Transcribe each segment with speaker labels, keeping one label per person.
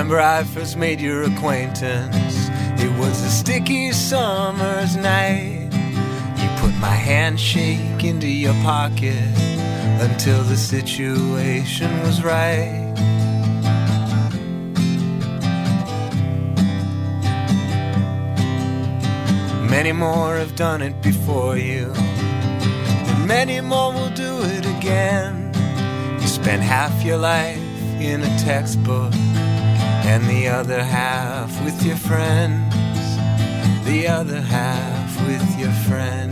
Speaker 1: remember I first made your acquaintance. It was a sticky summer's night. You put my handshake into your pocket until the situation was right. Many more have done it before you, and many more will do it again. You spend half your life in a textbook and the other half with your friends. The other half with your friends.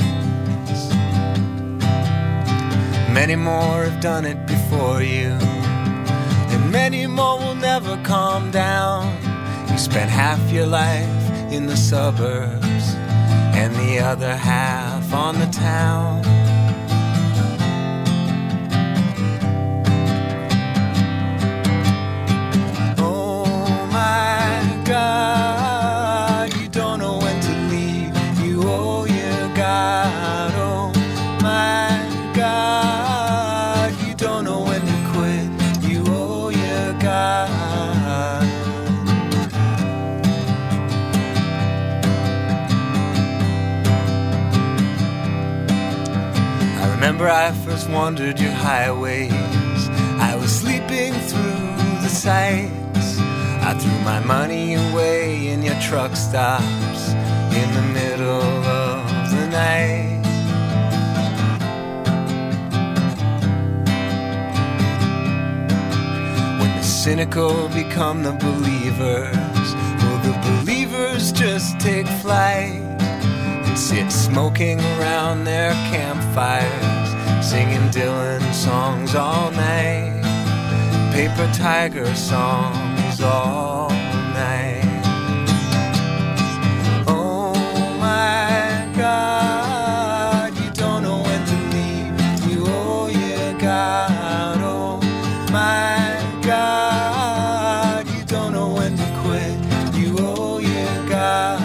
Speaker 1: Many more have done it before you, and many more will never calm down. You spent half your life in the suburbs and the other half on the town. Oh my God, you don't know when to leave. You owe your God. Oh my God, you don't know when to quit. You owe your God. Remember I first wandered your highways. I was sleeping through the sights. I threw my money away in your truck stops in the middle of the night. When the cynical become the believers, will the believers just take flight? Sit smoking around their campfires, singing Dylan songs all night, Paper Tiger songs all night. Oh my God, you don't know when to leave. You owe your God. Oh my God, you don't know when to quit. You owe your God.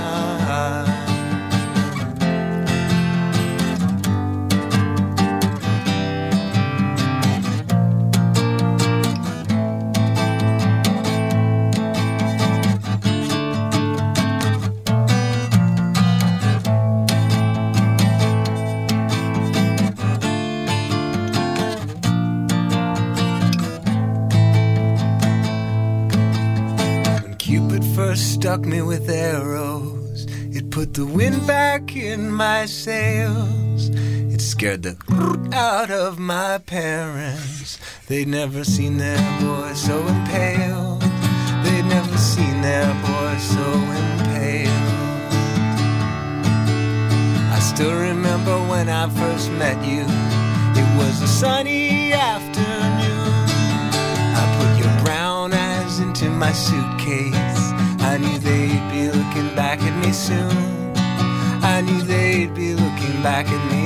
Speaker 1: Stuck me with arrows. It put the wind back in my sails. It scared the out of my parents. They'd never seen their boy so impaled. They'd never seen their boy so impaled. I still remember when I first met you. It was a sunny afternoon. I put your brown eyes into my suitcase. I knew they'd be looking back at me soon. I knew they'd be looking back at me